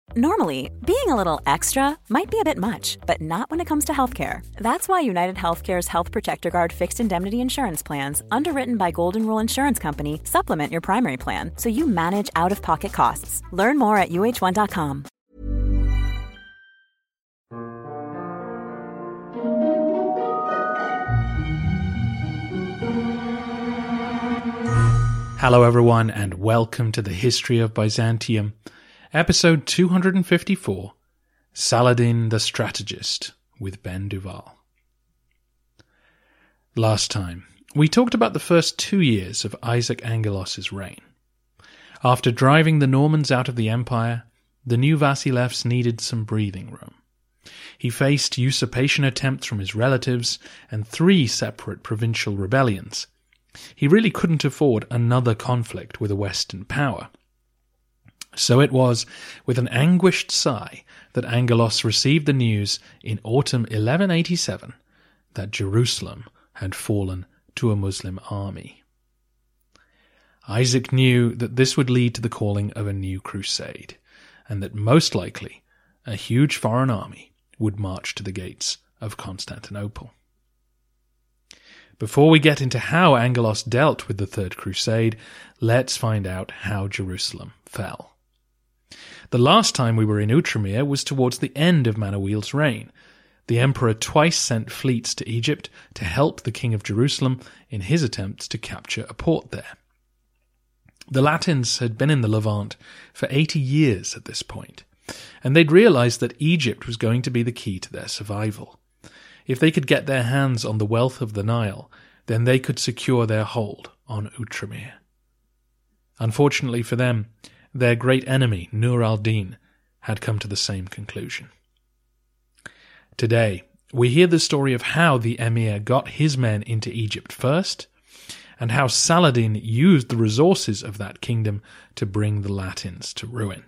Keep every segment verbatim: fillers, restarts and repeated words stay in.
Normally, being a little extra might be a bit much, but not when it comes to healthcare. That's why United Healthcare's Health Protector Guard fixed indemnity insurance plans, underwritten by Golden Rule Insurance Company, supplement your primary plan so you manage out-of-pocket costs. Learn more at U H one dot com. Hello everyone, and welcome to the History of Byzantium, episode two hundred fifty-four, Saladin the Strategist, with Ben Duval. Last time, we talked about the first two years of Isaac Angelos' reign. After driving the Normans out of the empire, the new Vasilevs needed some breathing room. He faced usurpation attempts from his relatives and three separate provincial rebellions. He really couldn't afford another conflict with a Western power. So it was with an anguished sigh that Angelos received the news in autumn eleven eighty-seven that Jerusalem had fallen to a Muslim army. Isaac knew that this would lead to the calling of a new crusade, and that most likely a huge foreign army would march to the gates of Constantinople. Before we get into how Angelos dealt with the Third Crusade, let's find out how Jerusalem fell. The last time we were in Outremer was towards the end of Manuel's reign. The emperor twice sent fleets to Egypt to help the king of Jerusalem in his attempts to capture a port there. The Latins had been in the Levant for eighty years at this point, and they'd realized that Egypt was going to be the key to their survival. If they could get their hands on the wealth of the Nile, then they could secure their hold on Outremer. Unfortunately for them, their great enemy, Nur al-Din, had come to the same conclusion. Today, we hear the story of how the emir got his men into Egypt first, and how Saladin used the resources of that kingdom to bring the Latins to ruin.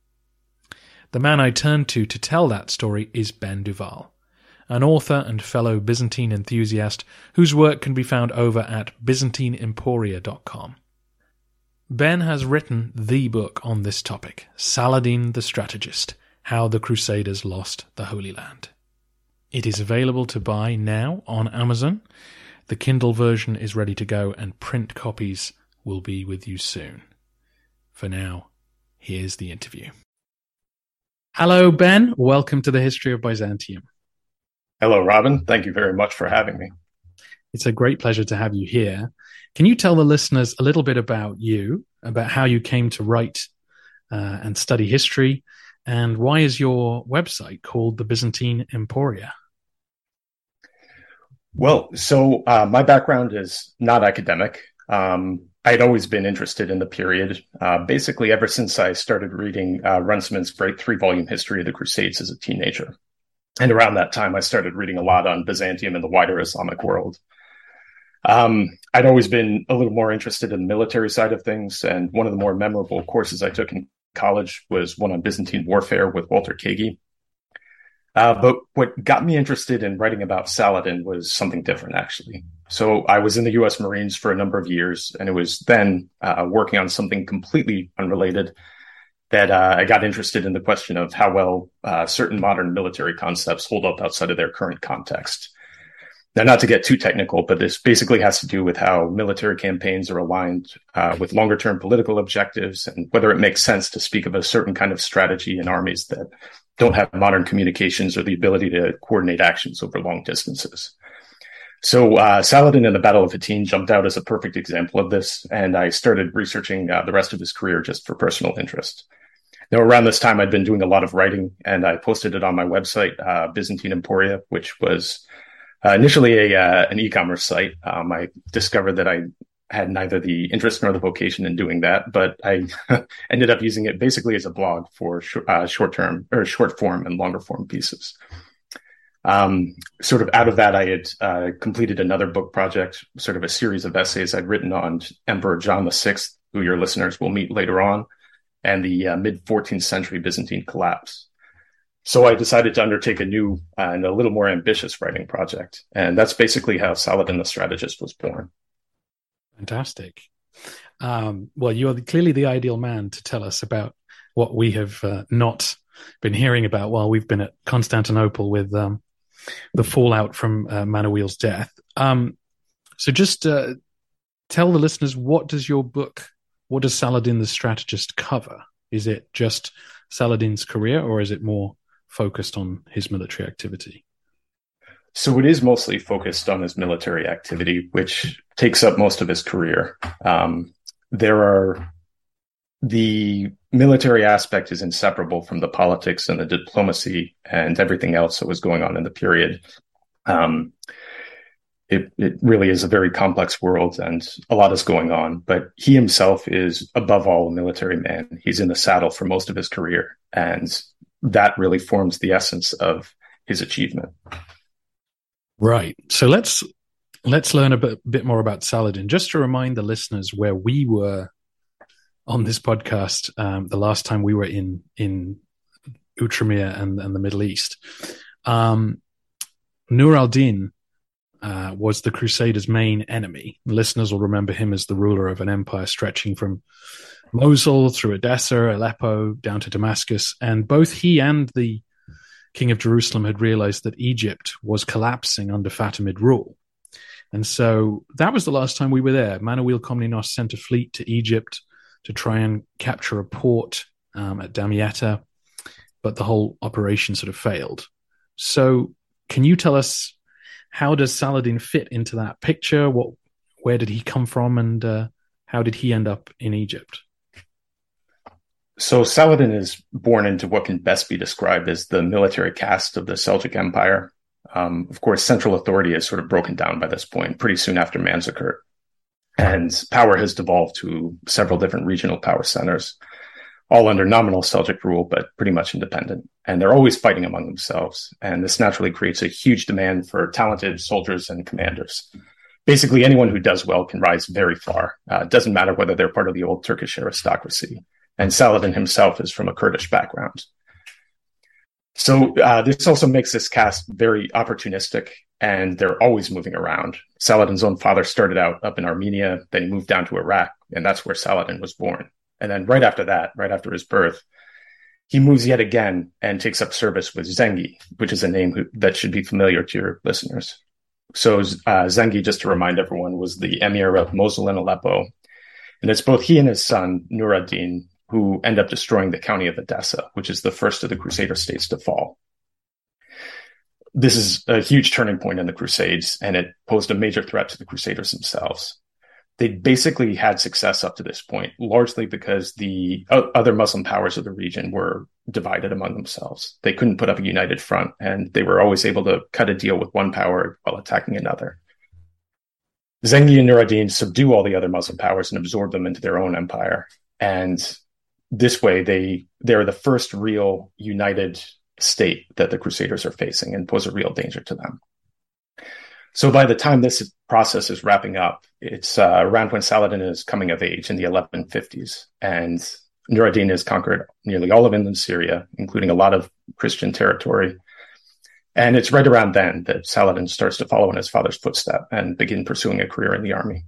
The man I turn to to tell that story is Ben Duval, an author and fellow Byzantine enthusiast whose work can be found over at byzantine emporia dot com. Ben has written the book on this topic, Saladin the Strategist, How the Crusaders Lost the Holy Land. It is available to buy now on Amazon. The Kindle version is ready to go, and print copies will be with you soon. For now, here's the interview. Hello, Ben. Welcome to the History of Byzantium. Hello, Robin. Thank you very much for having me. It's a great pleasure to have you here. Can you tell the listeners a little bit about you, about how you came to write uh, and study history, and why is your website called the Byzantine Emporia? Well, so uh, my background is not academic. Um, I'd always been interested in the period, uh, basically ever since I started reading uh, Runciman's great three-volume history of the Crusades as a teenager. And around that time, I started reading a lot on Byzantium and the wider Islamic world. Um, I'd always been a little more interested in the military side of things, and one of the more memorable courses I took in college was one on Byzantine warfare with Walter Kagi. Uh, but what got me interested in writing about Saladin was something different, actually. So I was in the U S Marines for a number of years, and it was then uh, working on something completely unrelated that uh, I got interested in the question of how well uh, certain modern military concepts hold up outside of their current context. Now, not to get too technical, but this basically has to do with how military campaigns are aligned uh, with longer-term political objectives, and whether it makes sense to speak of a certain kind of strategy in armies that don't have modern communications or the ability to coordinate actions over long distances. So uh, Saladin in the Battle of Hattin jumped out as a perfect example of this, and I started researching uh, the rest of his career just for personal interest. Now, around this time, I'd been doing a lot of writing, and I posted it on my website, uh, Byzantine Emporia, which was uh, initially a uh, an e-commerce site. Um, I discovered that I had neither the interest nor the vocation in doing that, but I ended up using it basically as a blog for sh- uh, short-term or short-form and longer-form pieces. Um, sort of out of that, I had uh, completed another book project, sort of a series of essays I'd written on Emperor John the Sixth, who your listeners will meet later on, and the uh, mid-fourteenth century Byzantine collapse. So I decided to undertake a new uh, and a little more ambitious writing project. And that's basically how Saladin the Strategist was born. Fantastic. Um, well, you are clearly the ideal man to tell us about what we have uh, not been hearing about while we've been at Constantinople with um, the fallout from uh, Manuel's death. Um, so just uh, tell the listeners, what does your book, what does Saladin the Strategist cover? Is it just Saladin's career, or is it more focused on his military activity? So it is mostly focused on his military activity, which takes up most of his career. Um, there are the military aspect is inseparable from the politics and the diplomacy and everything else that was going on in the period. Um, it, it really is a very complex world, and a lot is going on. But he himself is, above all, a military man. He's in the saddle for most of his career, and that really forms the essence of his achievement. Right. So let's let's learn a bit, bit more about Saladin. Just to remind the listeners where we were on this podcast um, the last time we were in in Outremer and, and the Middle East. Um, Nur al-Din uh, was the Crusaders' main enemy. Listeners will remember him as the ruler of an empire stretching from Mosul through Edessa, Aleppo, down to Damascus. And both he and the King of Jerusalem had realized that Egypt was collapsing under Fatimid rule. And so that was the last time we were there. Manuel Komnenos sent a fleet to Egypt to try and capture a port um, at Damietta, but the whole operation sort of failed. So can you tell us, how does Saladin fit into that picture? What, where did he come from, and uh, how did he end up in Egypt? So Saladin is born into what can best be described as the military caste of the Seljuk Empire. Um, of course, central authority is sort of broken down by this point, pretty soon after Manzikert. And power has devolved to several different regional power centers, all under nominal Seljuk rule, but pretty much independent. And they're always fighting among themselves. And this naturally creates a huge demand for talented soldiers and commanders. Basically, anyone who does well can rise very far. Uh, it doesn't matter whether they're part of the old Turkish aristocracy. And Saladin himself is from a Kurdish background. So uh, this also makes this caste very opportunistic, and they're always moving around. Saladin's own father started out up in Armenia, then he moved down to Iraq, and that's where Saladin was born. And then right after that, right after his birth, he moves yet again and takes up service with Zengi, which is a name who, that should be familiar to your listeners. So uh, Zengi, just to remind everyone, was the emir of Mosul and Aleppo. And it's both he and his son, Nur ad-Din, who end up destroying the county of Edessa, which is the first of the Crusader states to fall. This is a huge turning point in the Crusades, and it posed a major threat to the Crusaders themselves. They basically had success up to this point, largely because the other Muslim powers of the region were divided among themselves. They couldn't put up a united front, and they were always able to cut a deal with one power while attacking another. Zengi and Nur ad-Din subdue all the other Muslim powers and absorb them into their own empire. And this way, they, they're the first real united state that the Crusaders are facing and pose a real danger to them. So by the time this process is wrapping up, it's uh, around when Saladin is coming of age in the eleven fifties, and Nur ad-Din has conquered nearly all of inland Syria, including a lot of Christian territory. And it's right around then that Saladin starts to follow in his father's footsteps and begin pursuing a career in the army.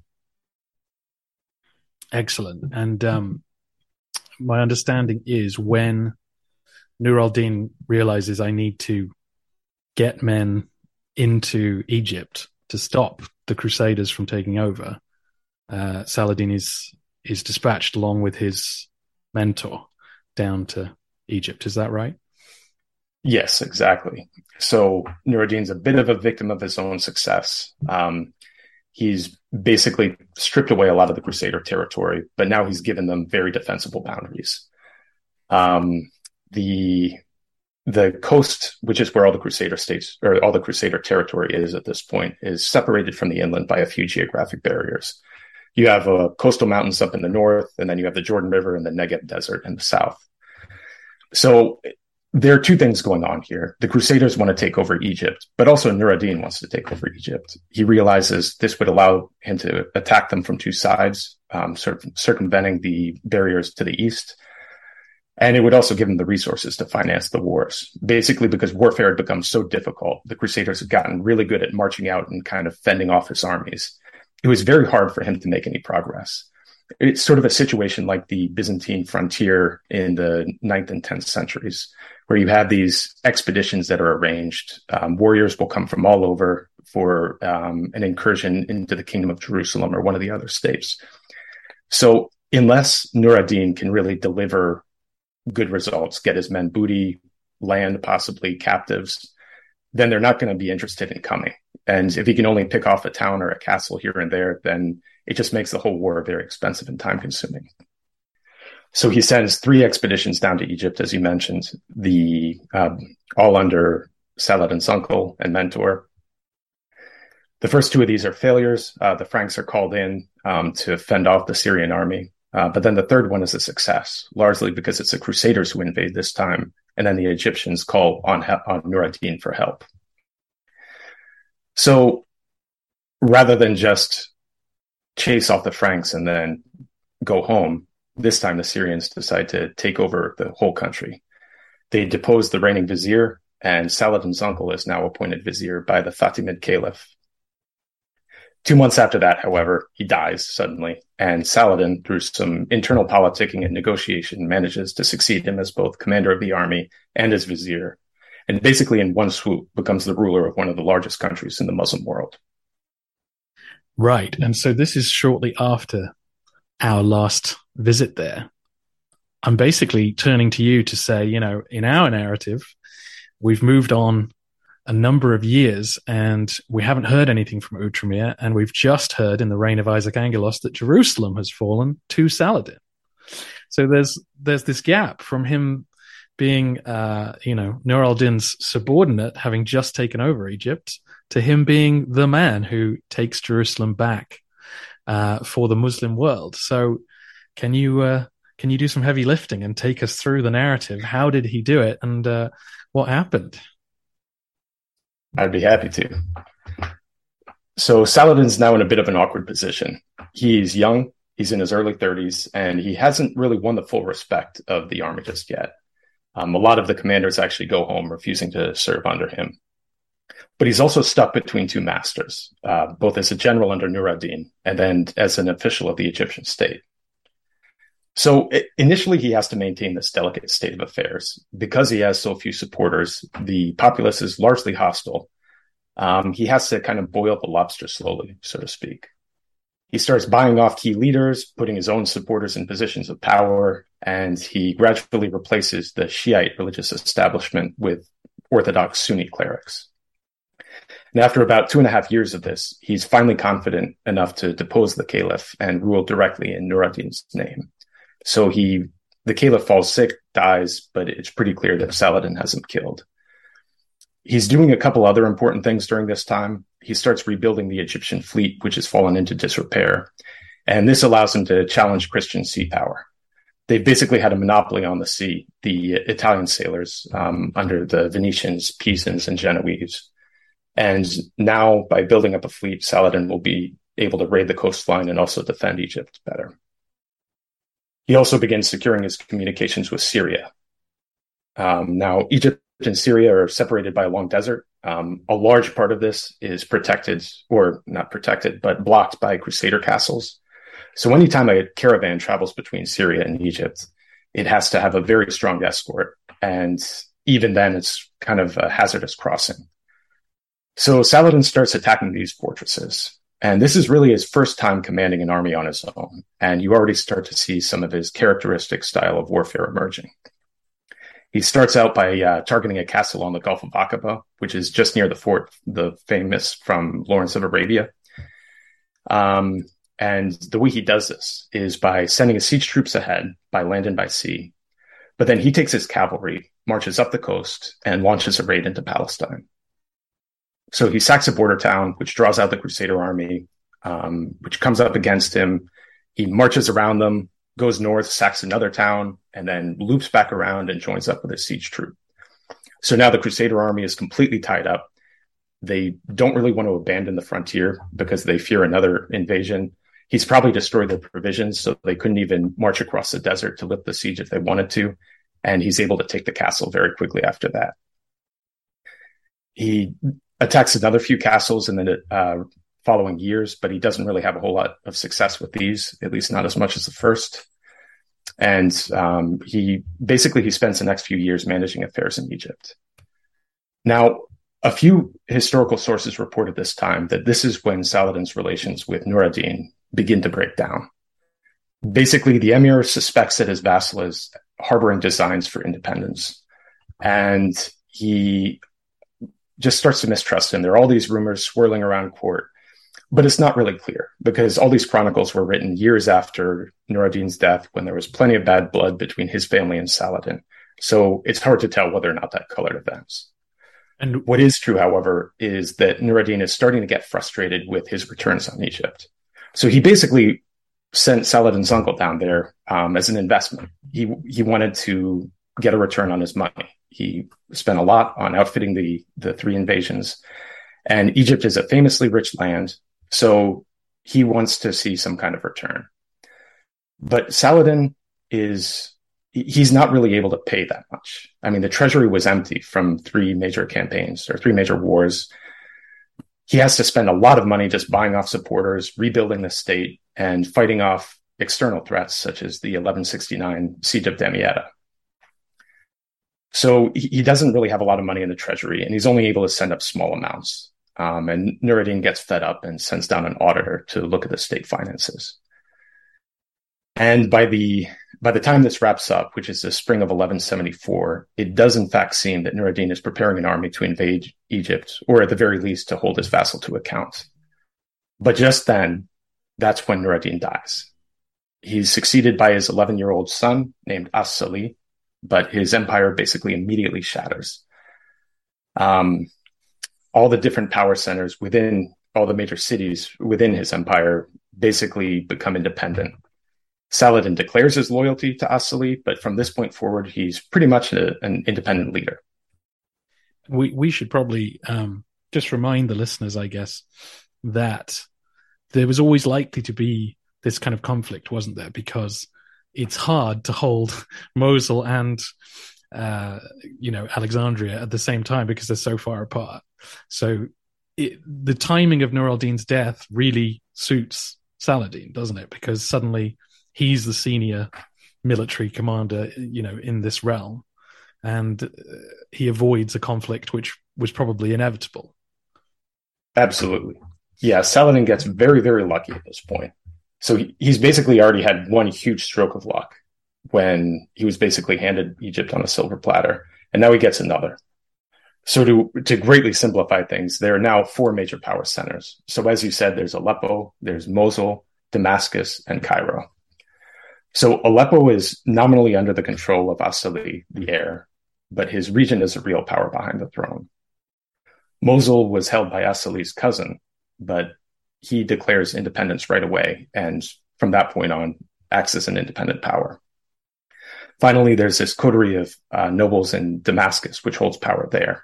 Excellent. And um, my understanding is when Nur al-Din realizes, I need to get men into Egypt to stop the Crusaders from taking over, uh, Saladin is is dispatched along with his mentor down to Egypt. Is that right? Yes, exactly. So Nur ad-Din's a bit of a victim of his own success. Um, he's basically stripped away a lot of the Crusader territory, but now he's given them very defensible boundaries. Um, the the coast, which is where all the Crusader states or all the Crusader territory is at this point, is separated from the inland by a few geographic barriers. You have uh, coastal mountains up in the north, and then you have the Jordan River and the Negev Desert in the south. So there are two things going on here. The Crusaders want to take over Egypt, but also Nur ad-Din wants to take over Egypt. He realizes this would allow him to attack them from two sides, um, sort of circumventing the barriers to the east. And it would also give him the resources to finance the wars. Basically, because warfare had become so difficult, the Crusaders had gotten really good at marching out and kind of fending off his armies. It was very hard for him to make any progress. It's sort of a situation like the Byzantine frontier in the ninth and tenth centuries, where you have these expeditions that are arranged. Um, warriors will come from all over for um, an incursion into the Kingdom of Jerusalem or one of the other states. So unless Nur ad-Din can really deliver good results, get his men booty, land, possibly captives, then they're not going to be interested in coming. And if he can only pick off a town or a castle here and there, then it just makes the whole war very expensive and time consuming. So he sends three expeditions down to Egypt, as you mentioned, the um, all under Saladin's uncle and mentor. The first two of these are failures. Uh, the Franks are called in um, to fend off the Syrian army. Uh, but then the third one is a success, largely because it's the Crusaders who invade this time. And then the Egyptians call on, on Nur ad-Din for help. So rather than just chase off the Franks and then go home, this time the Syrians decide to take over the whole country. They depose the reigning vizier, and Saladin's uncle is now appointed vizier by the Fatimid Caliph. Two months after that, however, he dies suddenly, and Saladin, through some internal politicking and negotiation, manages to succeed him as both commander of the army and as vizier, and basically in one swoop becomes the ruler of one of the largest countries in the Muslim world. Right, and so this is shortly after our last visit there. I'm basically turning to you to say, you know, in our narrative, we've moved on a number of years and we haven't heard anything from Outremer, and we've just heard in the reign of Isaac Angelos that Jerusalem has fallen to Saladin. So there's there's this gap from him being, uh, you know, Nur al-Din's subordinate, having just taken over Egypt, to him being the man who takes Jerusalem back uh, for the Muslim world. So can you uh, can you do some heavy lifting and take us through the narrative? How did he do it, and uh, what happened? I'd be happy to. So Saladin's now in a bit of an awkward position. He's young, he's in his early thirties, and he hasn't really won the full respect of the army just yet. Um, a lot of the commanders actually go home, refusing to serve under him. But he's also stuck between two masters, uh, both as a general under Nur ad-Din and then as an official of the Egyptian state. So it, initially, he has to maintain this delicate state of affairs. Because he has so few supporters, the populace is largely hostile. Um, he has to kind of boil the lobster slowly, so to speak. He starts buying off key leaders, putting his own supporters in positions of power, and he gradually replaces the Shiite religious establishment with Orthodox Sunni clerics. And after about two and a half years of this, he's finally confident enough to depose the caliph and rule directly in Nur ad-Din's name. So he, the caliph falls sick, dies, but it's pretty clear that Saladin has him killed. He's doing a couple other important things during this time. He starts rebuilding the Egyptian fleet, which has fallen into disrepair. And this allows him to challenge Christian sea power. They've basically had a monopoly on the sea, the Italian sailors um, under the Venetians, Pisans, and Genoese. And now, by building up a fleet, Saladin will be able to raid the coastline and also defend Egypt better. He also begins securing his communications with Syria. Um, now, Egypt and Syria are separated by a long desert. Um, a large part of this is protected, or not protected, but blocked by Crusader castles. So anytime a caravan travels between Syria and Egypt, it has to have a very strong escort. And even then, it's kind of a hazardous crossing. So Saladin starts attacking these fortresses. And this is really his first time commanding an army on his own. And you already start to see some of his characteristic style of warfare emerging. He starts out by uh, targeting a castle on the Gulf of Aqaba, which is just near the fort, the famous from Lawrence of Arabia. Um, and the way he does this is by sending his siege troops ahead by land and by sea. But then he takes his cavalry, marches up the coast, and launches a raid into Palestine. So he sacks a border town, which draws out the Crusader army, um, which comes up against him. He marches around them, goes north, sacks another town, and then loops back around and joins up with his siege troop. So now the Crusader army is completely tied up. They don't really want to abandon the frontier because they fear another invasion. He's probably destroyed their provisions, so they couldn't even march across the desert to lift the siege if they wanted to. And he's able to take the castle very quickly after that. He attacks another few castles and then uh, following years, but he doesn't really have a whole lot of success with these, at least not as much as the first. And um, he basically he spends the next few years managing affairs in Egypt. Now, a few historical sources report at this time that this is when Saladin's relations with Nur ad-Din begin to break down. Basically, the emir suspects that his vassal is harboring designs for independence, and he just starts to mistrust him. There are all these rumors swirling around court, but it's not really clear because all these chronicles were written years after Nur ad-Din's death, when there was plenty of bad blood between his family and Saladin. So it's hard to tell whether or not that colored events. And what is true, however, is that Nur ad-Din is starting to get frustrated with his returns on Egypt. So he basically sent Saladin's uncle down there um, as an investment. He he wanted to get a return on his money. He spent a lot on outfitting the, the three invasions. And Egypt is a famously rich land, so he wants to see some kind of return. But Saladin is... he's not really able to pay that much. I mean, the treasury was empty from three major campaigns or three major wars. He has to spend a lot of money just buying off supporters, rebuilding the state, and fighting off external threats such as the eleven sixty-nine siege of Damietta. So he doesn't really have a lot of money in the treasury, and he's only able to send up small amounts. Um, and Nur ad-Din gets fed up and sends down an auditor to look at the state finances. And by the by the time this wraps up, which is the spring of eleven seventy-four, it does in fact seem that Nur ad-Din is preparing an army to invade Egypt, or at the very least to hold his vassal to account. But just then, that's when Nur ad-Din dies. He's succeeded by his eleven-year-old son named As-Salih, but his empire basically immediately shatters. Um, all the different power centers within all the major cities within his empire basically become independent. Saladin declares his loyalty to As-Salih, but from this point forward, he's pretty much a, an independent leader. We we should probably um, just remind the listeners, I guess, that there was always likely to be this kind of conflict, wasn't there? Because it's hard to hold Mosul and uh, you know Alexandria at the same time because they're so far apart. So it, the timing of Nur ad-Din's death really suits Saladin, doesn't it? Because suddenly he's the senior military commander, you know, in this realm, and uh, he avoids a conflict which was probably inevitable. Absolutely. Yeah, Saladin gets very, very lucky at this point. So he, he's basically already had one huge stroke of luck when he was basically handed Egypt on a silver platter, and now he gets another. So to, to greatly simplify things, there are now four major power centers. So as you said, there's Aleppo, there's Mosul, Damascus, and Cairo. So Aleppo is nominally under the control of As-Salih, the heir, but his region is a real power behind the throne. Mosul was held by As-Salih's cousin, but he declares independence right away, and from that point on, acts as an independent power. Finally, there's this coterie of uh, nobles in Damascus, which holds power there.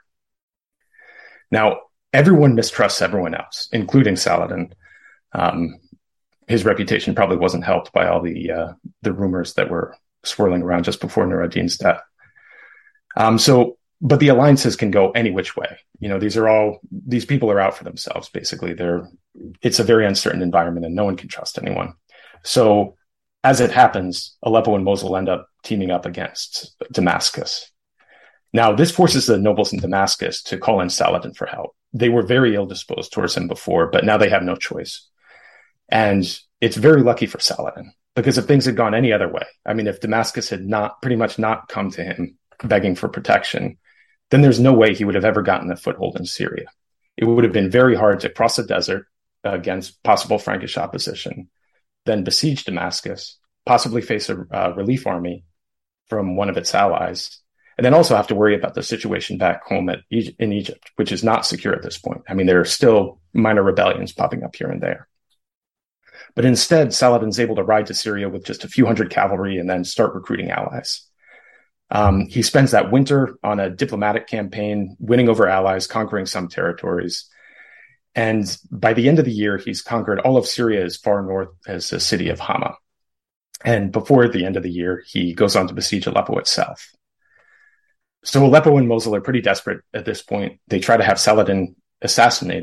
Now, everyone mistrusts everyone else, including Saladin. Um, his reputation probably wasn't helped by all the uh, the rumors that were swirling around just before Nur ad-Din's death. Um, so, but the alliances can go any which way. You know, these are all these people are out for themselves. Basically, they're it's a very uncertain environment, and no one can trust anyone. So, as it happens, Aleppo and Mosul end up teaming up against Damascus. Now, this forces the nobles in Damascus to call in Saladin for help. They were very ill-disposed towards him before, but now they have no choice. And it's very lucky for Saladin, because if things had gone any other way, I mean, if Damascus had not pretty much not come to him begging for protection, then there's no way he would have ever gotten a foothold in Syria. It would have been very hard to cross the desert against possible Frankish opposition, then besiege Damascus, possibly face a uh, relief army from one of its allies, and then also have to worry about the situation back home at Egypt, in Egypt, which is not secure at this point. I mean, there are still minor rebellions popping up here and there. But instead, Saladin's able to ride to Syria with just a few hundred cavalry and then start recruiting allies. Um, he spends that winter on a diplomatic campaign, winning over allies, conquering some territories. And by the end of the year, he's conquered all of Syria as far north as the city of Hama. And before the end of the year, he goes on to besiege Aleppo itself. So Aleppo and Mosul are pretty desperate at this point. They try to have Saladin assassinated,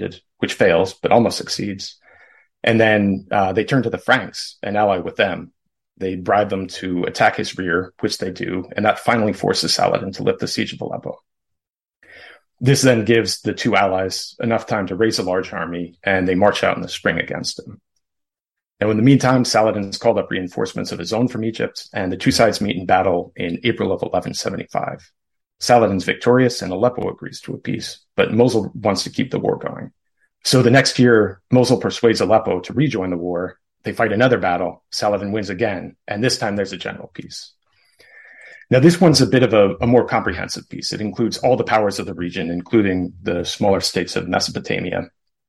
which fails, but almost succeeds. And then uh, they turn to the Franks and ally with them. They bribe them to attack his rear, which they do, and that finally forces Saladin to lift the siege of Aleppo. This then gives the two allies enough time to raise a large army, and they march out in the spring against him. Now, in the meantime, Saladin's called up reinforcements of his own from Egypt, and the two sides meet in battle in April of eleven seventy-five. Saladin's victorious, and Aleppo agrees to a peace, but Mosul wants to keep the war going. So the next year, Mosul persuades Aleppo to rejoin the war. They fight another battle. Saladin wins again, and this time there's a general peace. Now, this one's a bit of a, a more comprehensive peace. It includes all the powers of the region, including the smaller states of Mesopotamia.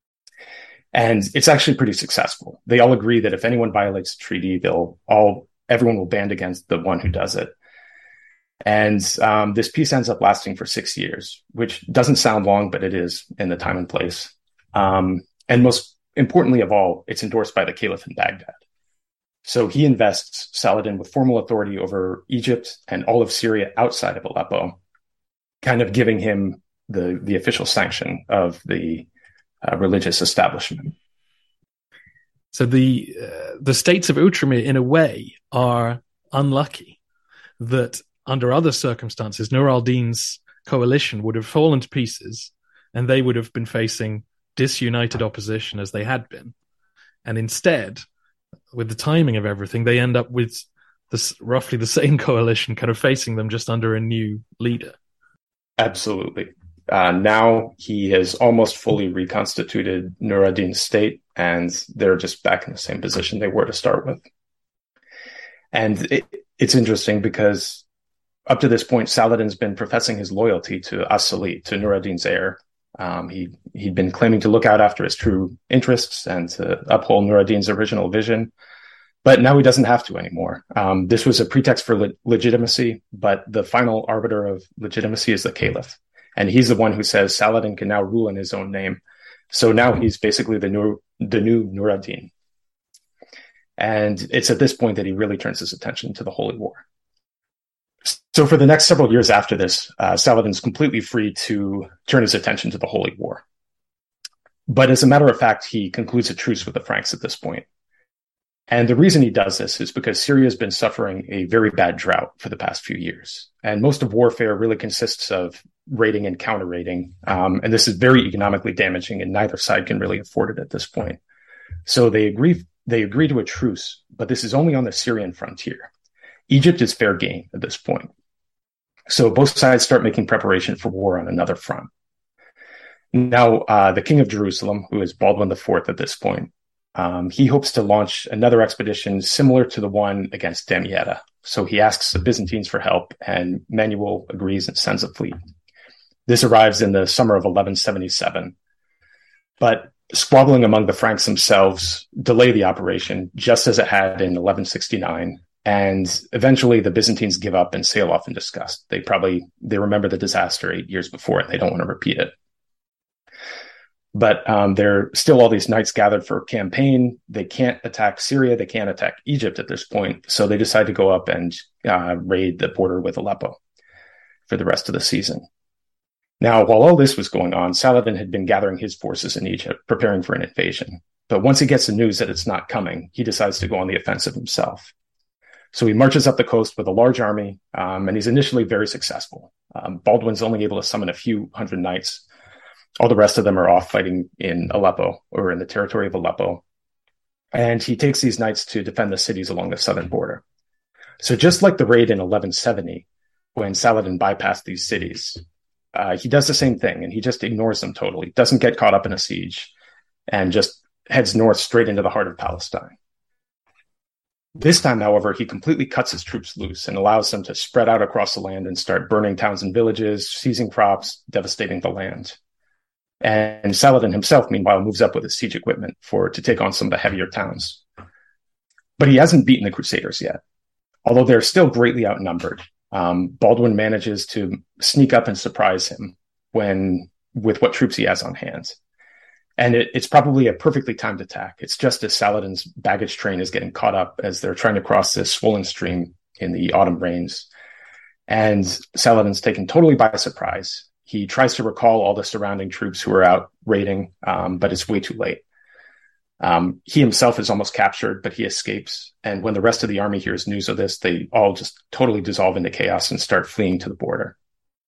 And it's actually pretty successful. They all agree that if anyone violates the treaty, they'll all everyone will band against the one who does it. And um, this peace ends up lasting for six years, which doesn't sound long, but it is in the time and place. Um, and most importantly of all, it's endorsed by the Caliph in Baghdad. So he invests Saladin with formal authority over Egypt and all of Syria outside of Aleppo, kind of giving him the, the official sanction of the uh, religious establishment. So the uh, the states of Outremer, in a way, are unlucky that under other circumstances, Nur al-Din's coalition would have fallen to pieces and they would have been facing disunited opposition as they had been. And instead, with the timing of everything, they end up with this roughly the same coalition kind of facing them just under a new leader. Absolutely. Uh, now he has almost fully reconstituted Nur ad-Din's state, and they're just back in the same position they were to start with. And it, it's interesting because up to this point, Saladin's been professing his loyalty to As-Salih, to Nur ad-Din's heir. Um, he, he'd been claiming to look out after his true interests and to uphold Nur ad-Din's original vision. But now he doesn't have to anymore. Um, this was a pretext for le- legitimacy, but the final arbiter of legitimacy is the Caliph. And he's the one who says Saladin can now rule in his own name. So now he's basically the new, the new Nur ad-Din. And it's at this point that he really turns his attention to the Holy War. So for the next several years after this, uh, Saladin's completely free to turn his attention to the Holy War. But as a matter of fact, he concludes a truce with the Franks at this point. And the reason he does this is because Syria has been suffering a very bad drought for the past few years. And most of warfare really consists of raiding and counter-raiding. Um, and this is very economically damaging, and neither side can really afford it at this point. So they agree, they agree to a truce, but this is only on the Syrian frontier. Egypt is fair game at this point. So both sides start making preparation for war on another front. Now, uh, the king of Jerusalem, who is Baldwin the Fourth at this point, um, he hopes to launch another expedition similar to the one against Damietta. So he asks the Byzantines for help, and Manuel agrees and sends a fleet. This arrives in the summer of eleven seventy-seven. But squabbling among the Franks themselves delay the operation, just as it had in eleven sixty-nine. And eventually the Byzantines give up and sail off in disgust. They probably, they remember the disaster eight years before and they don't want to repeat it. But um, there are still all these knights gathered for a campaign. They can't attack Syria. They can't attack Egypt at this point. So they decide to go up and uh, raid the border with Aleppo for the rest of the season. Now, while all this was going on, Saladin had been gathering his forces in Egypt, preparing for an invasion. But once he gets the news that it's not coming, he decides to go on the offensive himself. So he marches up the coast with a large army, um, and he's initially very successful. Um, Baldwin's only able to summon a few hundred knights. All the rest of them are off fighting in Aleppo, or in the territory of Aleppo. And he takes these knights to defend the cities along the southern border. So just like the raid in eleven seventy, when Saladin bypassed these cities, uh, he does the same thing, and he just ignores them totally, doesn't get caught up in a siege, and just heads north straight into the heart of Palestine. This time, however, he completely cuts his troops loose and allows them to spread out across the land and start burning towns and villages, seizing crops, devastating the land. And Saladin himself, meanwhile, moves up with his siege equipment for to take on some of the heavier towns. But he hasn't beaten the Crusaders yet. Although they're still greatly outnumbered, um, Baldwin manages to sneak up and surprise him when with what troops he has on hand. And it, it's probably a perfectly timed attack. It's just as Saladin's baggage train is getting caught up as they're trying to cross this swollen stream in the autumn rains. And Saladin's taken totally by surprise. He tries to recall all the surrounding troops who are out raiding, um, but it's way too late. Um, he himself is almost captured, but he escapes. And when the rest of the army hears news of this, they all just totally dissolve into chaos and start fleeing to the border.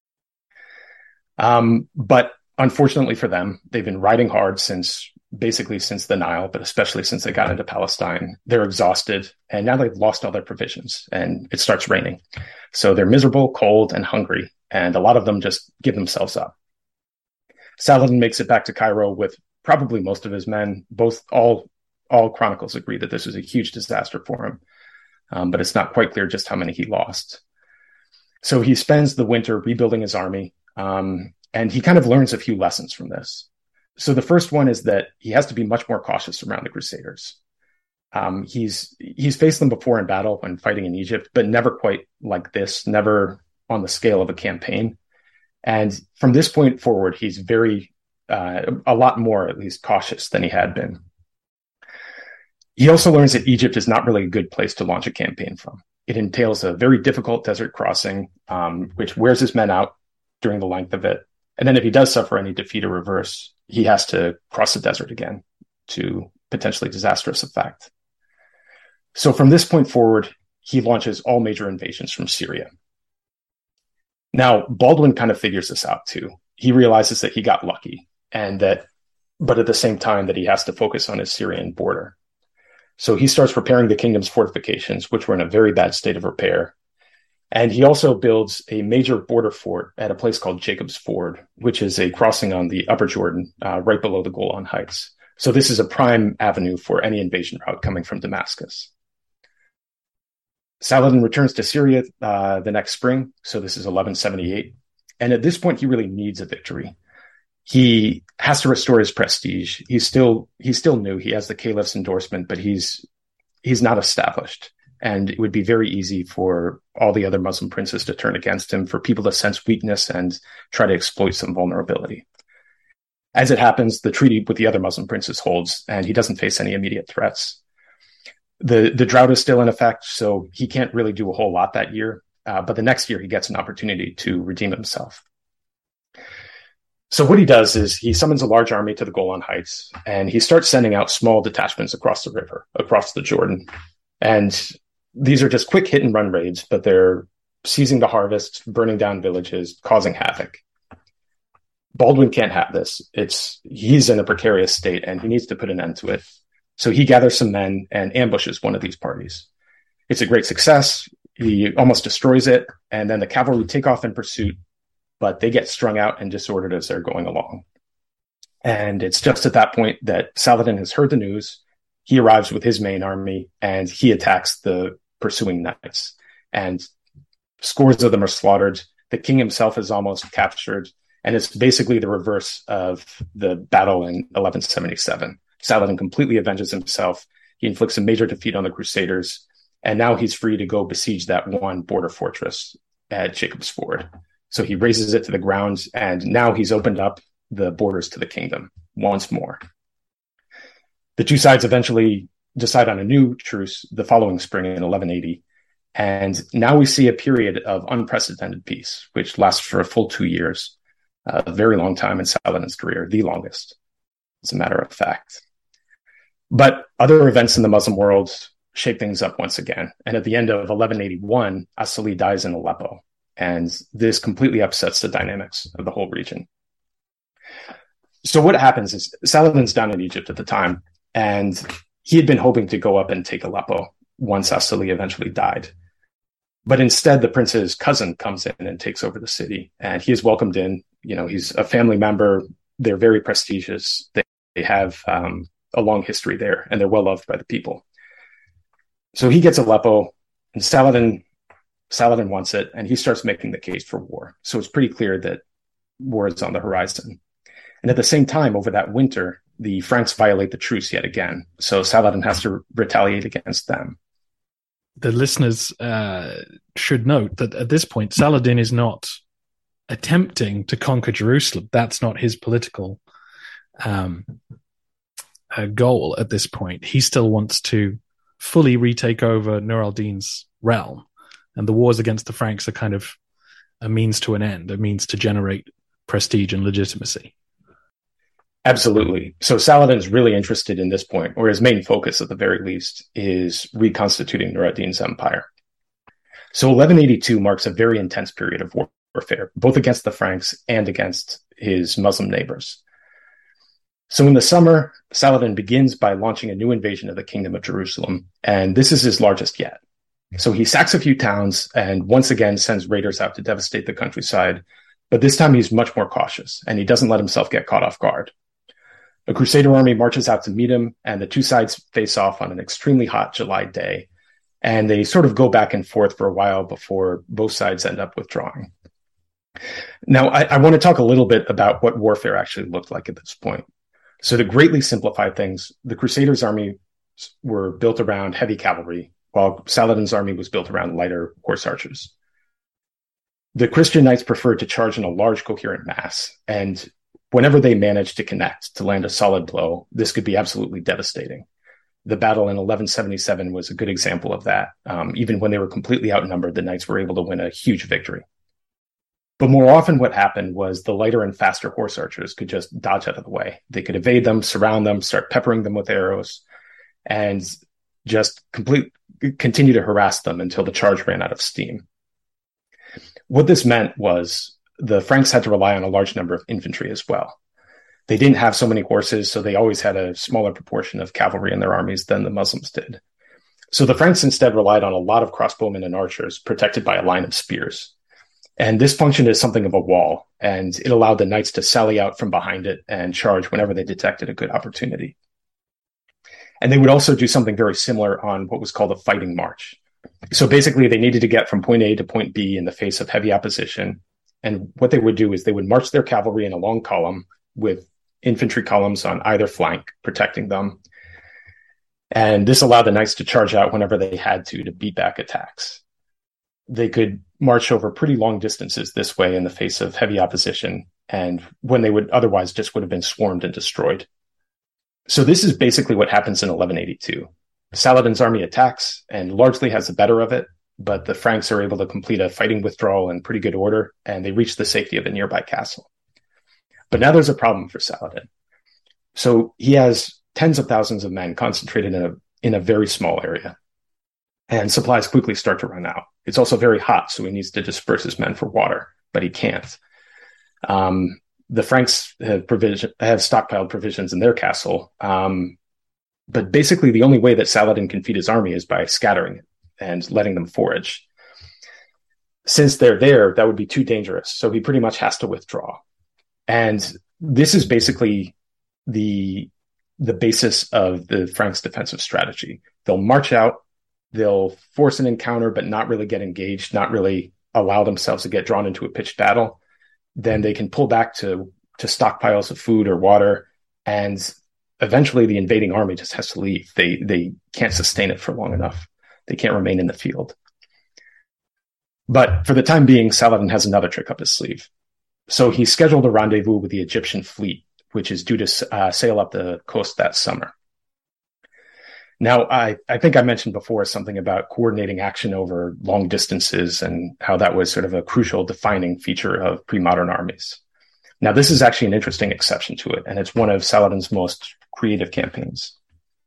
Um, but unfortunately for them, they've been riding hard since basically since the Nile, but especially since they got into Palestine. They're exhausted, and now they've lost all their provisions, and it starts raining. So they're miserable, cold, and hungry, and a lot of them just give themselves up. Saladin makes it back to Cairo with probably most of his men. Both all all chronicles agree that this was a huge disaster for him, um, but it's not quite clear just how many he lost. So he spends the winter rebuilding his army, um, and he kind of learns a few lessons from this. So the first one is that he has to be much more cautious around the Crusaders. Um, he's he's faced them before in battle when fighting in Egypt, but never quite like this, never on the scale of a campaign. And from this point forward, he's very Uh, a lot more, at least, cautious than he had been. He also learns that Egypt is not really a good place to launch a campaign from. It entails a very difficult desert crossing, um, which wears his men out during the length of it. And then if he does suffer any defeat or reverse, he has to cross the desert again to potentially disastrous effect. So from this point forward, he launches all major invasions from Syria. Now, Baldwin kind of figures this out too. He realizes that he got lucky. And that, but at the same time that he has to focus on his Syrian border. So he starts preparing the kingdom's fortifications, which were in a very bad state of repair. And he also builds a major border fort at a place called Jacob's Ford, which is a crossing on the Upper Jordan, uh, right below the Golan Heights. So this is a prime avenue for any invasion route coming from Damascus. Saladin returns to Syria uh, the next spring. So this is eleven seventy-eight. And at this point, he really needs a victory. He has to restore his prestige. He's still he's still new. He has the caliph's endorsement, but he's he's not established. And it would be very easy for all the other Muslim princes to turn against him, for people to sense weakness and try to exploit some vulnerability. As it happens, the treaty with the other Muslim princes holds, and he doesn't face any immediate threats. The the drought is still in effect, so he can't really do a whole lot that year. Uh, but the next year, he gets an opportunity to redeem himself. So what he does is he summons a large army to the Golan Heights, and he starts sending out small detachments across the river, across the Jordan. And these are just quick hit and run raids, but they're seizing the harvest, burning down villages, causing havoc. Baldwin can't have this. It's he's in a precarious state, and he needs to put an end to it. So he gathers some men and ambushes one of these parties. It's a great success. He almost destroys it, and then the cavalry take off in pursuit, but they get strung out and disordered as they're going along. And it's just at that point that Saladin has heard the news. He arrives with his main army, and he attacks the pursuing knights. And scores of them are slaughtered. The king himself is almost captured, and it's basically the reverse of the battle in eleven seventy-seven. Saladin completely avenges himself. He inflicts a major defeat on the Crusaders, and now he's free to go besiege that one border fortress at Jacob's Ford. So he razes it to the ground, and now he's opened up the borders to the kingdom once more. The two sides eventually decide on a new truce the following spring in eleven eighty, and now we see a period of unprecedented peace, which lasts for a full two years, a very long time in Saladin's career, the longest, as a matter of fact. But other events in the Muslim world shake things up once again, and at the end of eleven eighty-one, As-Salih dies in Aleppo. And this completely upsets the dynamics of the whole region. So what happens is Saladin's down in Egypt at the time, and he had been hoping to go up and take Aleppo once As-Salih eventually died. But instead, the prince's cousin comes in and takes over the city, and he is welcomed in. You know, he's a family member. They're very prestigious. They, they have um, a long history there, and they're well loved by the people. So he gets Aleppo, and Saladin Saladin wants it, and he starts making the case for war. So it's pretty clear that war is on the horizon. And at the same time, over that winter, the Franks violate the truce yet again. So Saladin has to retaliate against them. The listeners uh, should note that at this point, Saladin is not attempting to conquer Jerusalem. That's not his political um, uh, goal at this point. He still wants to fully retake over Nur al-Din's realm. And the wars against the Franks are kind of a means to an end, a means to generate prestige and legitimacy. Absolutely. So Saladin's really interested in this point, or his main focus at the very least, is reconstituting Nur ad-Din's empire. So eleven eighty-two marks a very intense period of warfare, both against the Franks and against his Muslim neighbors. So in the summer, Saladin begins by launching a new invasion of the Kingdom of Jerusalem, and this is his largest yet. So he sacks a few towns and once again sends raiders out to devastate the countryside, but this time he's much more cautious, and he doesn't let himself get caught off guard. A Crusader army marches out to meet him, and the two sides face off on an extremely hot July day, and they sort of go back and forth for a while before both sides end up withdrawing. Now, I, I want to talk a little bit about what warfare actually looked like at this point. So to greatly simplify things, the Crusaders' army were built around heavy cavalry, while Saladin's army was built around lighter horse archers. The Christian knights preferred to charge in a large coherent mass, and whenever they managed to connect to land a solid blow, this could be absolutely devastating. The battle in eleven seventy-seven was a good example of that. Um, even when they were completely outnumbered, the knights were able to win a huge victory. But more often what happened was the lighter and faster horse archers could just dodge out of the way. They could evade them, surround them, start peppering them with arrows, and just complete, continue to harass them until the charge ran out of steam. What this meant was the Franks had to rely on a large number of infantry as well. They didn't have so many horses, so they always had a smaller proportion of cavalry in their armies than the Muslims did. So the Franks instead relied on a lot of crossbowmen and archers protected by a line of spears. And this functioned as something of a wall, and it allowed the knights to sally out from behind it and charge whenever they detected a good opportunity. And they would also do something very similar on what was called a fighting march. So basically, they needed to get from point A to point B in the face of heavy opposition. And what they would do is they would march their cavalry in a long column with infantry columns on either flank protecting them. And this allowed the knights to charge out whenever they had to to beat back attacks. They could march over pretty long distances this way in the face of heavy opposition, and when they would otherwise just would have been swarmed and destroyed. So this is basically what happens in eleven eighty-two. Saladin's army attacks and largely has the better of it, but the Franks are able to complete a fighting withdrawal in pretty good order, and they reach the safety of a nearby castle. But now there's a problem for Saladin. So he has tens of thousands of men concentrated in a in a very small area, and supplies quickly start to run out. It's also very hot, so he needs to disperse his men for water, but he can't. Um, the Franks have, provision, have stockpiled provisions in their castle, um, but basically the only way that Saladin can feed his army is by scattering it and letting them forage. Since they're there, that would be too dangerous, so he pretty much has to withdraw. And this is basically the, the basis of the Franks' defensive strategy. They'll march out, they'll force an encounter, but not really get engaged, not really allow themselves to get drawn into a pitched battle. Then they can pull back to, to stockpiles of food or water, and eventually the invading army just has to leave. They, they can't sustain it for long enough. They can't remain in the field. But for the time being, Saladin has another trick up his sleeve. So he scheduled a rendezvous with the Egyptian fleet, which is due to uh, sail up the coast that summer. Now, I, I think I mentioned before something about coordinating action over long distances and how that was sort of a crucial defining feature of pre-modern armies. Now, this is actually an interesting exception to it, and it's one of Saladin's most creative campaigns.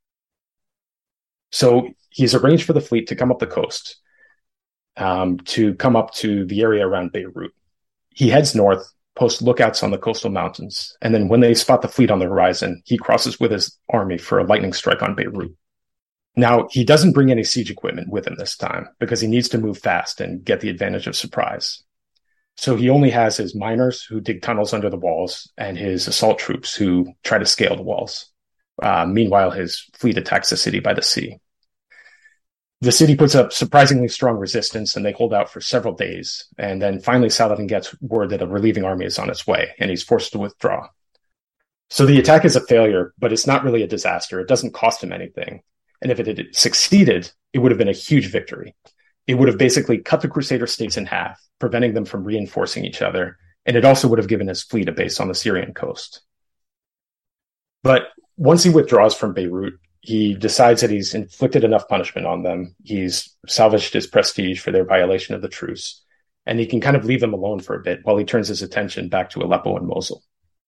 So he's arranged for the fleet to come up the coast, um, to come up to the area around Beirut. He heads north, posts lookouts on the coastal mountains, and then when they spot the fleet on the horizon, he crosses with his army for a lightning strike on Beirut. Now, he doesn't bring any siege equipment with him this time because he needs to move fast and get the advantage of surprise. So he only has his miners who dig tunnels under the walls and his assault troops who try to scale the walls. Uh, meanwhile, his fleet attacks the city by the sea. The city puts up surprisingly strong resistance, and they hold out for several days. And then finally, Saladin gets word that a relieving army is on its way, and he's forced to withdraw. So the attack is a failure, but it's not really a disaster. It doesn't cost him anything. And if it had succeeded, it would have been a huge victory. It would have basically cut the Crusader states in half, preventing them from reinforcing each other. And it also would have given his fleet a base on the Syrian coast. But once he withdraws from Beirut, he decides that he's inflicted enough punishment on them. He's salvaged his prestige for their violation of the truce. and he can kind of leave them alone for a bit while he turns his attention back to Aleppo and Mosul.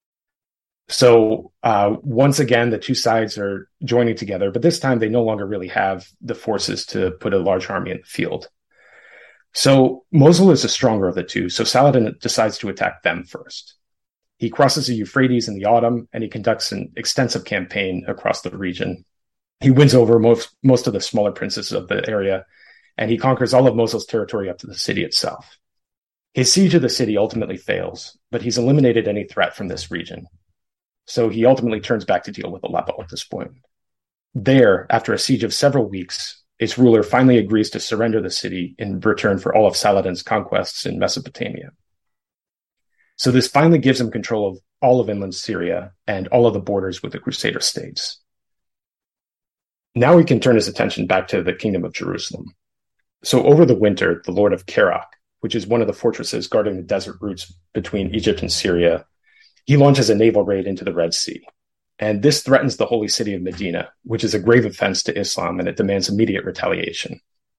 So uh, once again, the two sides are joining together, but this time they no longer really have the forces to put a large army in the field. So Mosul is the stronger of the two, so Saladin decides to attack them first. He crosses the Euphrates in the autumn, and he conducts an extensive campaign across the region. He wins over most, most of the smaller princes of the area, and he conquers all of Mosul's territory up to the city itself. His siege of the city ultimately fails, but he's eliminated any threat from this region. So he ultimately turns back to deal with Aleppo at this point. There, after a siege of several weeks, its ruler finally agrees to surrender the city in return for all of Saladin's conquests in Mesopotamia. So this finally gives him control of all of inland Syria and all of the borders with the Crusader states. Now he can turn his attention back to the Kingdom of Jerusalem. So over the winter, the Lord of Kerak, which is one of the fortresses guarding the desert routes between Egypt and Syria, he launches a naval raid into the Red Sea. And this threatens the holy city of Medina, which is a grave offense to Islam, and it demands immediate retaliation.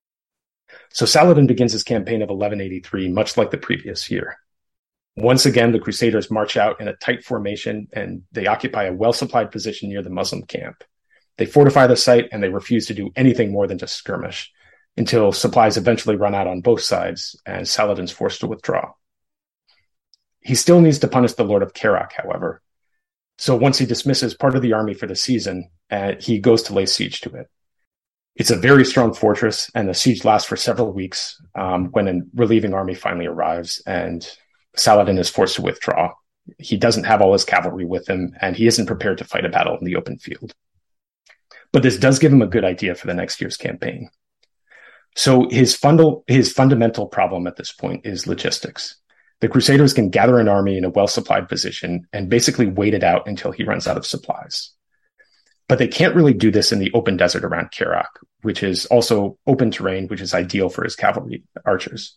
So Saladin begins his campaign of eleven eighty-three, much like the previous year. Once again, the Crusaders march out in a tight formation, and they occupy a well-supplied position near the Muslim camp. They fortify the site, and they refuse to do anything more than just skirmish, until supplies eventually run out on both sides, and Saladin's forced to withdraw. He still needs to punish the Lord of Kerak, however. So once he dismisses part of the army for the season, uh, he goes to lay siege to it. It's a very strong fortress, and the siege lasts for several weeks um, when a relieving army finally arrives, and Saladin is forced to withdraw. He doesn't have all his cavalry with him, and he isn't prepared to fight a battle in the open field. But this does give him a good idea for the next year's campaign. So his, fundal, his fundamental problem at this point is logistics. The Crusaders can gather an army in a well-supplied position and basically wait it out until he runs out of supplies. But they can't really do this in the open desert around Kerak, which is also open terrain, which is ideal for his cavalry archers.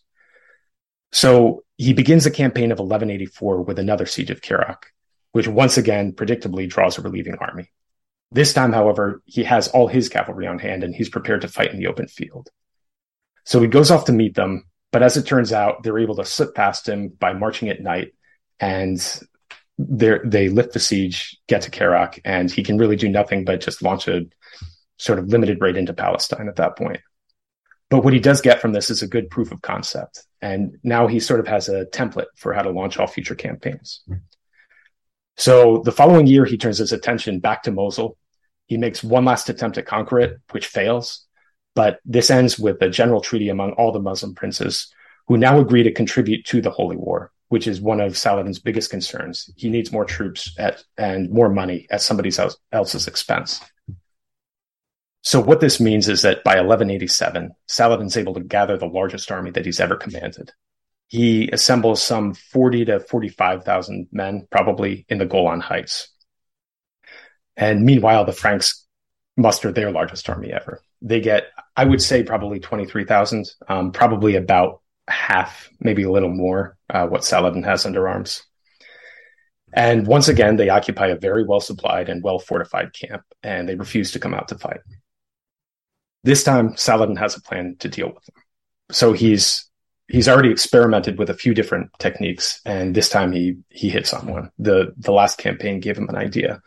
So he begins a campaign of eleven eighty-four with another siege of Kerak, which once again predictably draws a relieving army. This time, however, he has all his cavalry on hand and he's prepared to fight in the open field. So he goes off to meet them, but as it turns out, they're able to slip past him by marching at night, and they lift the siege, get to Kerak, and he can really do nothing but just launch a sort of limited raid into Palestine at that point. But what he does get from this is a good proof of concept, and now he sort of has a template for how to launch all future campaigns. So the following year, he turns his attention back to Mosul. He makes one last attempt to conquer it, which fails. But this ends with a general treaty among all the Muslim princes, who now agree to contribute to the Holy War, which is one of Saladin's biggest concerns. He needs more troops at, and more money at somebody else, else's expense. So what this means is that by eleven eighty-seven, Saladin's able to gather the largest army that he's ever commanded. He assembles some forty to forty-five thousand men, probably in the Golan Heights. And meanwhile, the Franks muster their largest army ever. They get, I would say, probably twenty-three thousand, um, probably about half, maybe a little more, uh, what Saladin has under arms. And once again, they occupy a very well-supplied and well-fortified camp, and they refuse to come out to fight. This time, Saladin has a plan to deal with them. So he's he's already experimented with a few different techniques, and this time he he hits on one. The, the last campaign gave him an idea.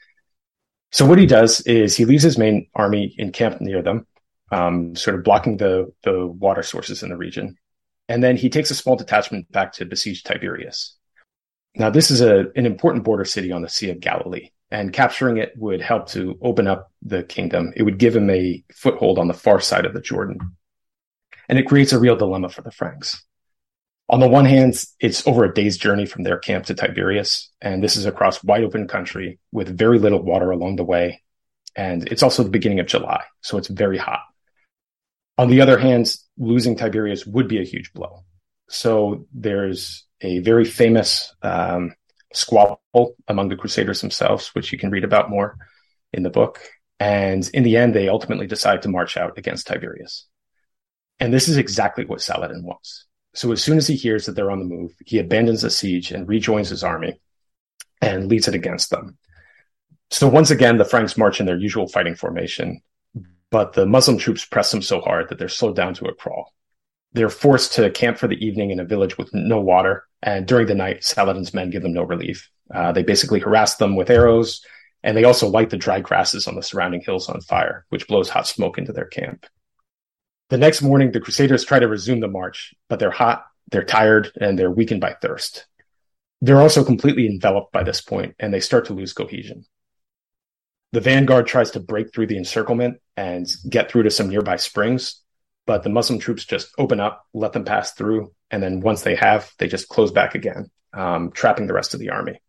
So what he does is he leaves his main army encamped near them, um, sort of blocking the, the water sources in the region. And then he takes a small detachment back to besiege Tiberias. Now, this is a, an important border city on the Sea of Galilee, and capturing it would help to open up the kingdom. It would give him a foothold on the far side of the Jordan. And it creates a real dilemma for the Franks. On the one hand, it's over a day's journey from their camp to Tiberias, and this is across wide open country with very little water along the way. And it's also the beginning of July, so it's very hot. On the other hand, losing Tiberias would be a huge blow. So there's a very famous um, squabble among the Crusaders themselves, which you can read about more in the book. And in the end, they ultimately decide to march out against Tiberias. And this is exactly what Saladin wants. So as soon as he hears that they're on the move, he abandons the siege and rejoins his army and leads it against them. So once again, the Franks march in their usual fighting formation, but the Muslim troops press them so hard that they're slowed down to a crawl. They're forced to camp for the evening in a village with no water, and during the night, Saladin's men give them no relief. Uh, they basically harass them with arrows, and they also light the dry grasses on the surrounding hills on fire, which blows hot smoke into their camp. The next morning, the Crusaders try to resume the march, but they're hot, they're tired, and they're weakened by thirst. They're also completely enveloped by this point, and they start to lose cohesion. The vanguard tries to break through the encirclement and get through to some nearby springs, but the Muslim troops just open up, let them pass through, and then once they have, they just close back again, um, trapping the rest of the army.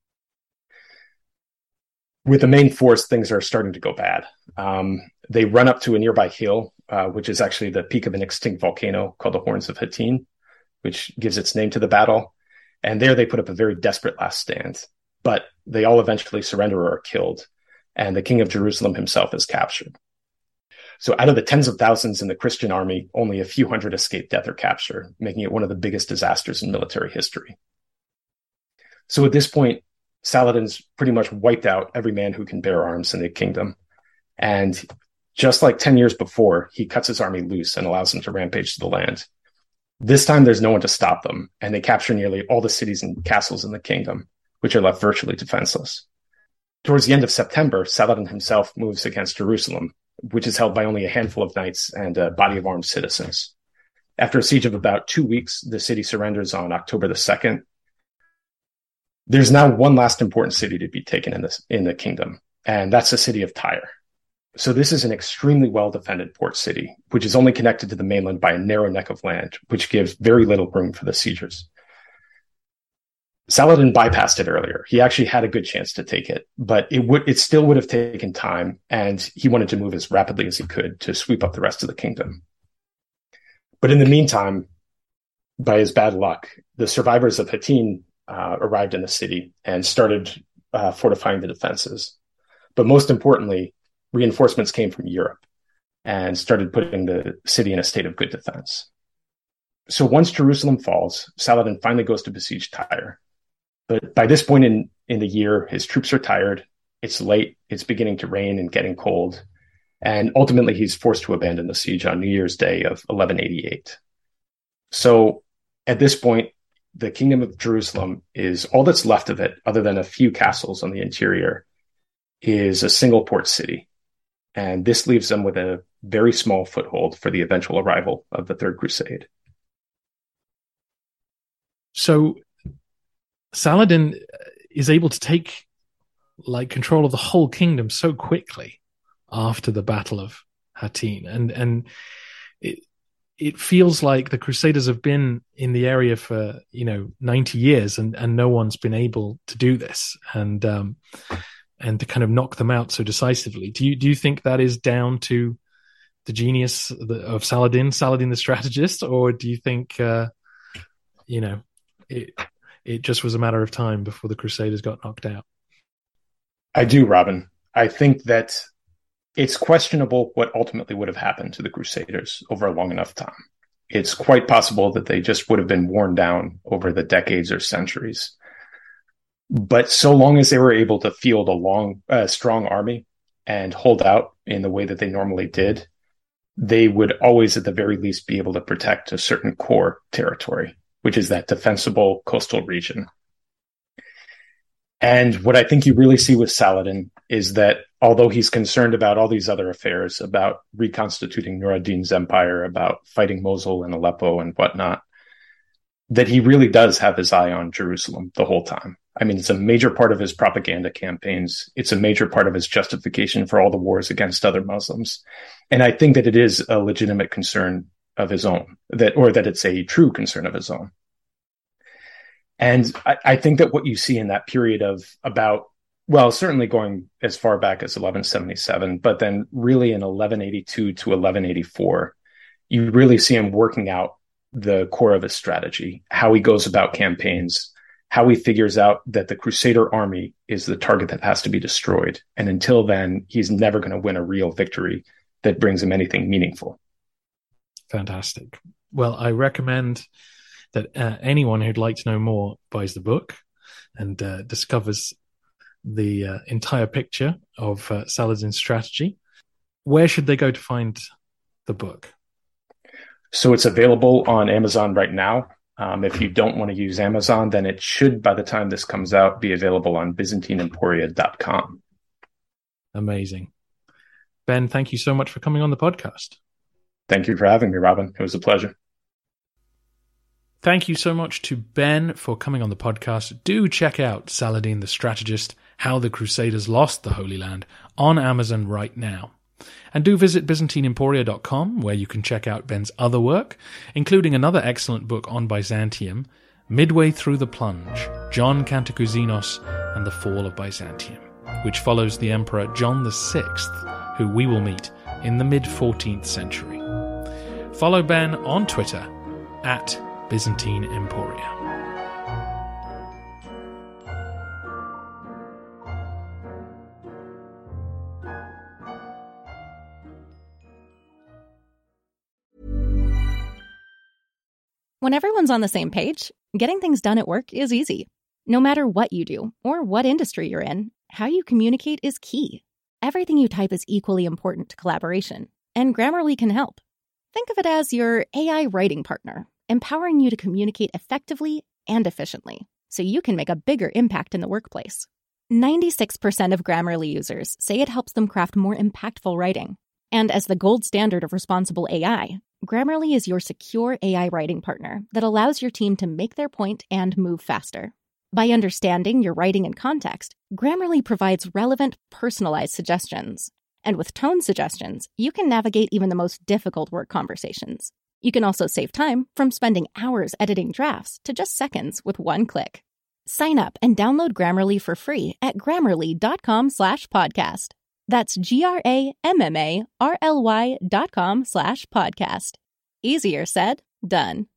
With the main force, things are starting to go bad. Um, they run up to a nearby hill, uh, which is actually the peak of an extinct volcano called the Horns of Hattin, which gives its name to the battle. And there they put up a very desperate last stand, but they all eventually surrender or are killed, and the king of Jerusalem himself is captured. So out of the tens of thousands in the Christian army, only a few hundred escape death or capture, making it one of the biggest disasters in military history. So at this point, Saladin's pretty much wiped out every man who can bear arms in the kingdom. And just like ten years before, he cuts his army loose and allows them to rampage to the land. This time, there's no one to stop them, and they capture nearly all the cities and castles in the kingdom, which are left virtually defenseless. Towards the end of September, Saladin himself moves against Jerusalem, which is held by only a handful of knights and a body of armed citizens. After a siege of about two weeks, the city surrenders on October the second. There's now one last important city to be taken in this in the kingdom, and that's the city of Tyre. So this is an extremely well-defended port city, which is only connected to the mainland by a narrow neck of land, which gives very little room for the siegers. Saladin bypassed it earlier. He actually had a good chance to take it, but it would it still would have taken time, and he wanted to move as rapidly as he could to sweep up the rest of the kingdom. But in the meantime, by his bad luck, the survivors of Hattin uh, arrived in the city and started uh, fortifying the defenses. But most importantly, reinforcements came from Europe and started putting the city in a state of good defense. So once Jerusalem falls, Saladin finally goes to besiege Tyre. But by this point in, in the year, his troops are tired. It's late. It's beginning to rain and getting cold. And ultimately, he's forced to abandon the siege on New Year's Day of eleven eighty-eight. So at this point, the kingdom of Jerusalem is all that's left of it, other than a few castles on the interior, is a single port city. And this leaves them with a very small foothold for the eventual arrival of the Third Crusade. So Saladin is able to take like control of the whole kingdom so quickly after the Battle of Hattin, and and it it feels like the Crusaders have been in the area for you know ninety years, and and no one's been able to do this, and um and to kind of knock them out so decisively. Do you do you think that is down to the genius of Saladin, Saladin the strategist, or do you think uh, you know it? It just was a matter of time before the Crusaders got knocked out? I do, Robin. I think that it's questionable what ultimately would have happened to the Crusaders over a long enough time. It's quite possible that they just would have been worn down over the decades or centuries. But so long as they were able to field a long, uh, strong army and hold out in the way that they normally did, they would always, at the very least, be able to protect a certain core territory, which is that defensible coastal region. And what I think you really see with Saladin is that although he's concerned about all these other affairs, about reconstituting Nur ad-Din's empire, about fighting Mosul and Aleppo and whatnot, that he really does have his eye on Jerusalem the whole time. I mean, it's a major part of his propaganda campaigns. It's a major part of his justification for all the wars against other Muslims. And I think that it is a legitimate concern of his own, that or that it's a true concern of his own. And I, I think that what you see in that period of about, well, certainly going as far back as eleven seventy-seven, but then really in eleven eighty-two to eleven eighty-four, you really see him working out the core of his strategy, how he goes about campaigns, how he figures out that the Crusader army is the target that has to be destroyed. And until then, he's never going to win a real victory that brings him anything meaningful. Fantastic. Well, I recommend that uh, anyone who'd like to know more buys the book and uh, discovers the uh, entire picture of uh, Saladin's strategy. Where should they go to find the book? So it's available on Amazon right now. Um, if you don't want to use Amazon, then it should, by the time this comes out, be available on Byzantine Emporia dot com. Amazing. Ben, thank you so much for coming on the podcast. Thank you for having me, Robin. It was a pleasure. Thank you so much to Ben for coming on the podcast. Do check out Saladin the Strategist, How the Crusaders Lost the Holy Land on Amazon right now. And do visit Byzantine Emporia dot com, where you can check out Ben's other work, including another excellent book on Byzantium, Midway Through the Plunge, John Cantacuzene and the Fall of Byzantium, which follows the Emperor John the Sixth, who we will meet in the mid-fourteenth century. Follow Ben on Twitter at Byzantine Emporia. When everyone's on the same page, getting things done at work is easy. No matter what you do or what industry you're in, how you communicate is key. Everything you type is equally important to collaboration, and Grammarly can help. Think of it as your A I writing partner, empowering you to communicate effectively and efficiently, so you can make a bigger impact in the workplace. ninety-six percent of Grammarly users say it helps them craft more impactful writing. And as the gold standard of responsible A I, Grammarly is your secure A I writing partner that allows your team to make their point and move faster. By understanding your writing and context, Grammarly provides relevant, personalized suggestions. And with tone suggestions, you can navigate even the most difficult work conversations. You can also save time from spending hours editing drafts to just seconds with one click. Sign up and download Grammarly for free at grammarly.com slash podcast. That's G-R-A-M-M-A-R-L-Y dot com slash podcast. Easier said, done.